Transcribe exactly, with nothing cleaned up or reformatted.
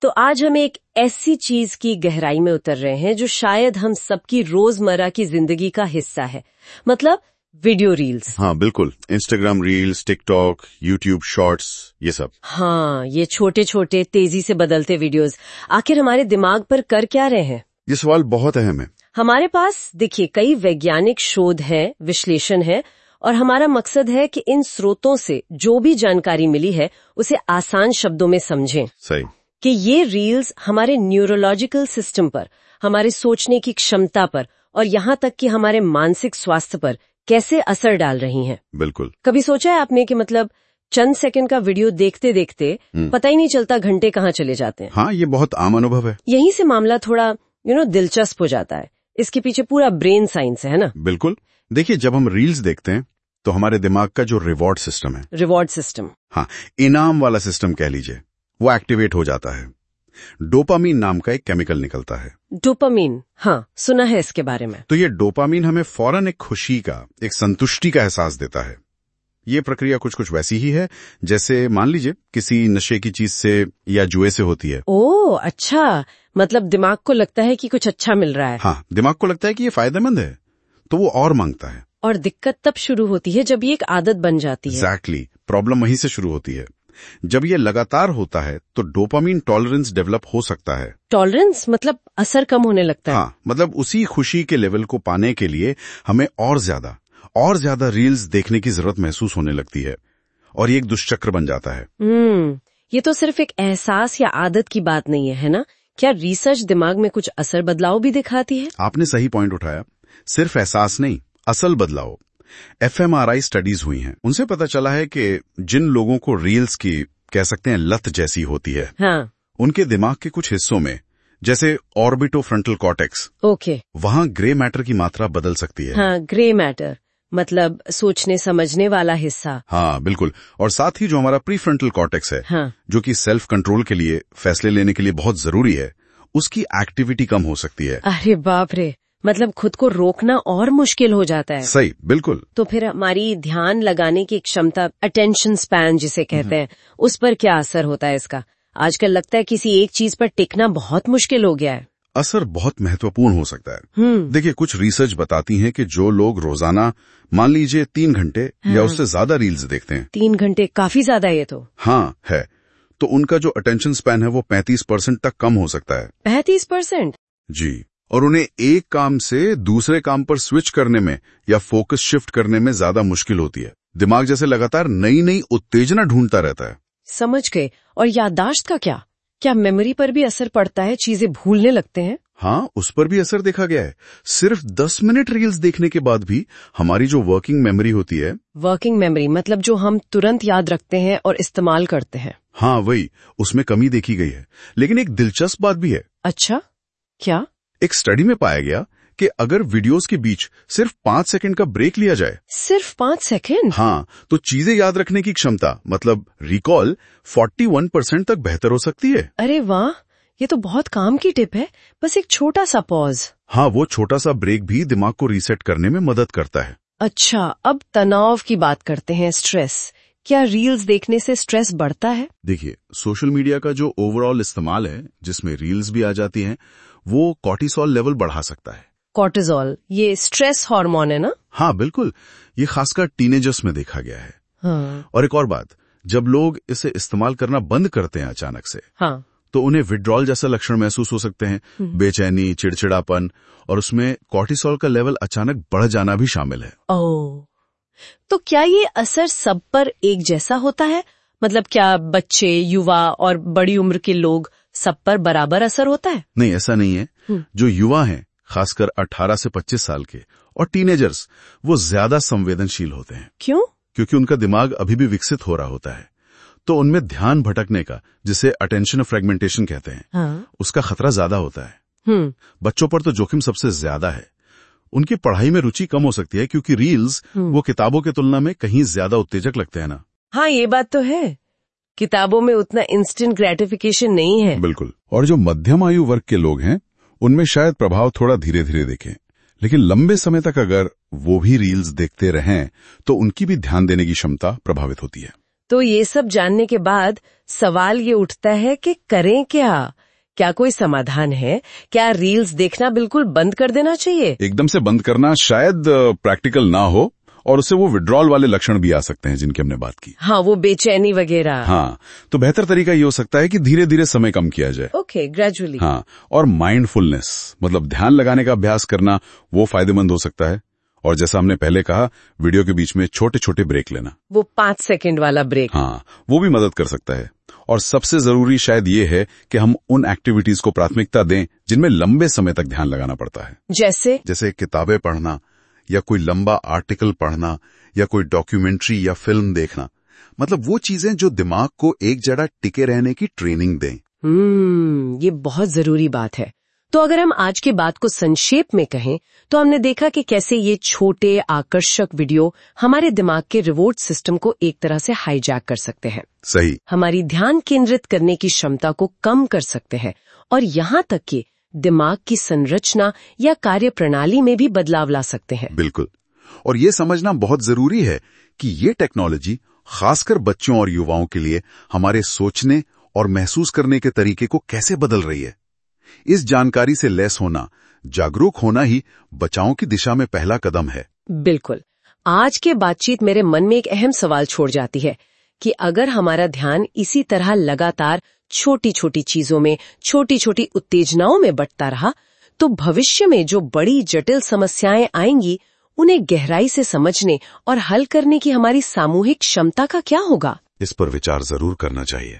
तो आज हम एक ऐसी चीज की गहराई में उतर रहे हैं जो शायद हम सबकी रोजमर्रा की जिंदगी का हिस्सा है, मतलब वीडियो रील्स। हाँ बिल्कुल, Instagram reels, TikTok, YouTube shorts, ये सब। हाँ, ये छोटे छोटे तेजी से बदलते वीडियोस आखिर हमारे दिमाग पर कर क्या रहे हैं? ये सवाल बहुत अहम है। हमारे पास देखिए कई वैज्ञानिक शोध है, विश्लेषण है, और हमारा मकसद है कि इन स्रोतों से जो भी जानकारी मिली है उसे आसान शब्दों में समझें। सही। कि ये रील्स हमारे न्यूरोलॉजिकल सिस्टम पर, हमारे सोचने की क्षमता पर और यहाँ तक कि हमारे मानसिक स्वास्थ्य पर कैसे असर डाल रही हैं। बिल्कुल। कभी सोचा है आपने कि मतलब चंद सेकंड का वीडियो देखते देखते पता ही नहीं चलता घंटे कहाँ चले जाते हैं? हाँ, ये बहुत आम अनुभव है। यहीं से मामला थोड़ा यू नो दिलचस्प हो जाता है। इसके पीछे पूरा ब्रेन साइंस है ना। बिल्कुल। देखिए, जब हम रील्स देखते हैं तो हमारे दिमाग का जो रिवॉर्ड सिस्टम है, रिवॉर्ड सिस्टम, हाँ, इनाम वाला सिस्टम कह लीजिए, वो एक्टिवेट हो जाता है। डोपामीन नाम का एक केमिकल निकलता है। डोपामीन, हाँ सुना है इसके बारे में। तो ये डोपामीन हमें फौरन एक खुशी का, एक संतुष्टि का एहसास देता है। ये प्रक्रिया कुछ कुछ वैसी ही है जैसे मान लीजिए किसी नशे की चीज से या जुए से होती है। ओह अच्छा, मतलब दिमाग को लगता है कि कुछ अच्छा मिल रहा है। हाँ, दिमाग को लगता है कि ये फायदेमंद है तो वो और मांगता है। और दिक्कत तब शुरू होती है जब ये एक आदत बन जाती है। एग्जैक्टली, प्रॉब्लम वहीं से शुरू होती है। जब ये लगातार होता है तो डोपामीन टॉलरेंस डेवलप हो सकता है। टॉलरेंस मतलब असर कम होने लगता है। हाँ, मतलब उसी खुशी के लेवल को पाने के लिए हमें और ज्यादा और ज्यादा रील्स देखने की जरूरत महसूस होने लगती है और ये एक दुष्चक्र बन जाता है। हम्म, ये तो सिर्फ एक एहसास या आदत की बात नहीं है, है ना? क्या रिसर्च दिमाग में कुछ असर बदलाव भी दिखाती है? आपने सही पॉइंट उठाया। सिर्फ एहसास नहीं, असल बदलाव। F M R I studies हुई हैं, उनसे पता चला है कि जिन लोगों को रील्स की कह सकते हैं लत जैसी होती है, हाँ, उनके दिमाग के कुछ हिस्सों में, जैसे ऑर्बिटोफ्रंटल कॉर्टेक्स, ओके, वहां ग्रे मैटर की मात्रा बदल सकती है। हाँ, ग्रे मैटर मतलब सोचने समझने वाला हिस्सा। हाँ बिल्कुल। और साथ ही जो हमारा प्रीफ्रंटल कॉर्टेक्स है, हाँ, जो कि सेल्फ कंट्रोल के लिए, फैसले लेने के लिए बहुत जरूरी है, उसकी एक्टिविटी कम हो सकती है। अरे बाप रे, मतलब खुद को रोकना और मुश्किल हो जाता है। सही, बिल्कुल। तो फिर हमारी ध्यान लगाने की क्षमता, अटेंशन स्पैन जिसे कहते हैं, उस पर क्या असर होता है इसका? आजकल लगता है किसी एक चीज पर टिकना बहुत मुश्किल हो गया है। असर बहुत महत्वपूर्ण हो सकता है। हम्म, देखिए, कुछ रिसर्च बताती है कि जो लोग रोजाना मान लीजिए तीन घंटे हाँ, या उससे ज्यादा रील्स देखते हैं, तीन घंटे काफी ज्यादा ये तो। हाँ है, तो उनका जो अटेंशन स्पैन है वो पैंतीस परसेंट तक कम हो सकता है। पैंतीस परसेंट? जी। और उन्हें एक काम से दूसरे काम पर स्विच करने में या फोकस शिफ्ट करने में ज्यादा मुश्किल होती है। दिमाग जैसे लगातार नई नई उत्तेजना ढूंढता रहता है। समझ गए। और याददाश्त का क्या? क्या मेमोरी पर भी असर पड़ता है? चीजें भूलने लगते हैं? हाँ, उस पर भी असर देखा गया है। सिर्फ दस मिनट रील्स देखने के बाद भी हमारी जो वर्किंग मेमोरी होती है, वर्किंग मेमोरी मतलब जो हम तुरंत याद रखते हैं और इस्तेमाल करते हैं, हाँ वही, उसमें कमी देखी गई है। लेकिन एक दिलचस्प बात भी है। अच्छा, क्या? एक स्टडी में पाया गया कि अगर वीडियोस के बीच सिर्फ पांच सेकंड का ब्रेक लिया जाए, सिर्फ पांच सेकंड? हाँ, तो चीजें याद रखने की क्षमता, मतलब रिकॉल, इकतालीस परसेंट तक बेहतर हो सकती है। अरे वाह, ये तो बहुत काम की टिप है। बस एक छोटा सा पॉज। हाँ, वो छोटा सा ब्रेक भी दिमाग को रीसेट करने में मदद करता है। अच्छा, अब तनाव की बात करते हैं। स्ट्रेस, क्या रील्स देखने से स्ट्रेस बढ़ता है? देखिए, सोशल मीडिया का जो ओवरऑल इस्तेमाल है, जिसमें रील्स भी आ जाती हैं, वो कॉर्टिसोल लेवल बढ़ा सकता है। कॉर्टिसोल, ये स्ट्रेस हार्मोन है ना? हाँ बिल्कुल, ये खासकर टीनेजर्स में देखा गया है। हाँ, और एक और बात, जब लोग इसे इस्तेमाल करना बंद करते हैं अचानक से, हाँ, तो उन्हें विड्रॉल जैसा लक्षण महसूस हो सकते हैं, बेचैनी, चिड़चिड़ापन, और उसमें कॉर्टिसोल का लेवल अचानक बढ़ जाना भी शामिल है। ओह, तो क्या ये असर सब पर एक जैसा होता है? मतलब क्या बच्चे, युवा और बड़ी उम्र के लोग सब पर बराबर असर होता है? नहीं, ऐसा नहीं है। जो युवा हैं, खासकर अठारह से पच्चीस साल के, और टीनेजर्स, वो ज्यादा संवेदनशील होते हैं। क्यों? क्योंकि उनका दिमाग अभी भी विकसित हो रहा होता है, तो उनमें ध्यान भटकने का, जिसे अटेंशन फ्रेगमेंटेशन कहते हैं, हाँ, उसका खतरा ज्यादा होता है। हम्म, बच्चों पर तो जोखिम सबसे ज्यादा है। उनकी पढ़ाई में रुचि कम हो सकती है क्योंकि रील्स वो किताबों की तुलना में कहीं ज्यादा उत्तेजक लगते हैं ना। हाँ, ये बात तो है। किताबों में उतना इंस्टेंट ग्रेटिफिकेशन नहीं है। बिल्कुल। और जो मध्यम आयु वर्ग के लोग हैं, उनमें शायद प्रभाव थोड़ा धीरे धीरे दिखे, लेकिन लंबे समय तक अगर वो भी रील्स देखते रहें तो उनकी भी ध्यान देने की क्षमता प्रभावित होती है। तो ये सब जानने के बाद सवाल ये उठता है कि करें क्या? क्या कोई समाधान है? क्या रील्स देखना बिल्कुल बंद कर देना चाहिए? एकदम से बंद करना शायद प्रैक्टिकल ना हो, और उससे वो विड्रॉल वाले लक्षण भी आ सकते हैं जिनकी हमने बात की। हाँ, वो बेचैनी वगैरह। हाँ, तो बेहतर तरीका ये हो सकता है कि धीरे धीरे समय कम किया जाए। Okay, gradually. हाँ, और माइंडफुलनेस मतलब ध्यान लगाने का अभ्यास करना, वो फायदेमंद हो सकता है। और जैसा हमने पहले कहा, वीडियो के बीच में छोटे छोटे ब्रेक लेना, वो पांच सेकंड वाला ब्रेक। हाँ, वो भी मदद कर सकता है। और सबसे जरूरी शायद ये है कि हम उन एक्टिविटीज को प्राथमिकता दें जिनमें लंबे समय तक ध्यान लगाना पड़ता है। जैसे जैसे किताबें पढ़ना, या कोई लंबा आर्टिकल पढ़ना, या कोई डॉक्यूमेंट्री या फिल्म देखना। मतलब वो चीजें जो दिमाग को एक जगह टिके रहने की ट्रेनिंग दें। हम्म ये बहुत जरूरी बात है। तो अगर हम आज की बात को संक्षेप में कहें तो हमने देखा कि कैसे ये छोटे आकर्षक वीडियो हमारे दिमाग के रिवॉर्ड सिस्टम को एक तरह से हाईजैक कर सकते हैं। सही। हमारी ध्यान केंद्रित करने की क्षमता को कम कर सकते हैं, और यहाँ तक कि दिमाग की संरचना या कार्य प्रणाली में भी बदलाव ला सकते हैं। बिल्कुल। और ये समझना बहुत जरूरी है कि ये टेक्नोलॉजी खासकर बच्चों और युवाओं के लिए हमारे सोचने और महसूस करने के तरीके को कैसे बदल रही है। इस जानकारी से लैस होना, जागरूक होना ही बचाव की दिशा में पहला कदम है। बिल्कुल। आज के बातचीत मेरे मन में एक अहम सवाल छोड़ जाती है कि अगर हमारा ध्यान इसी तरह लगातार छोटी छोटी चीजों में, छोटी छोटी उत्तेजनाओं में बंटता रहा, तो भविष्य में जो बड़ी जटिल समस्याएं आएंगी, उन्हें गहराई से समझने और हल करने की हमारी सामूहिक क्षमता का क्या होगा? इस पर विचार जरूर करना चाहिए।